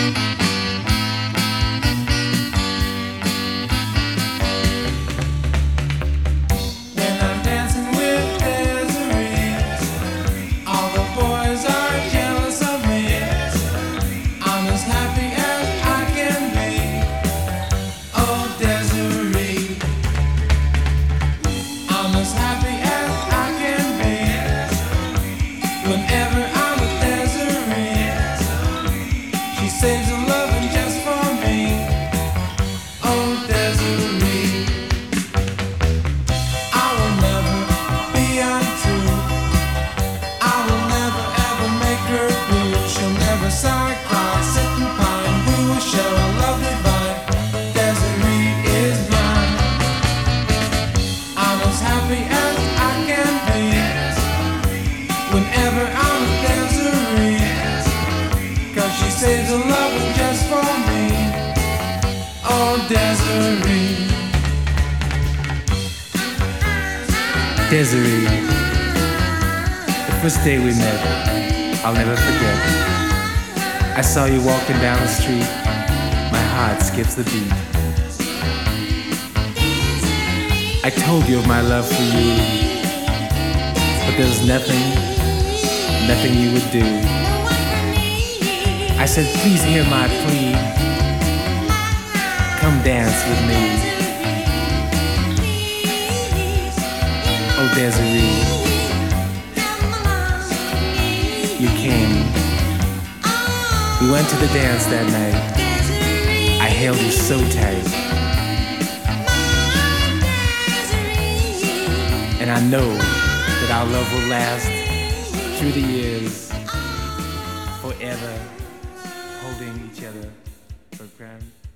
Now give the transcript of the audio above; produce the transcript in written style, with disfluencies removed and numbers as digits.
Saves her loving just for me. Oh, Desiree, I will never be untrue. I will never ever make her blue. She'll never sigh, cry, sit and pine. We will share a love divine. Desiree is mine. I'm as happy as I can be whenever I'm with Desiree. She saves her loving just for me. Oh, Desiree. Desiree, the first day we met, I'll never forget. I saw you walking down the street. My heart skips the beat. I told you of my love for you, but there was nothing you would do. I said, please hear my plea. Come dance with me. Oh, Desiree, you came. We went to the dance that night. I held you so tight. And I know that our love will last through the years, forever. Holding each other for granted.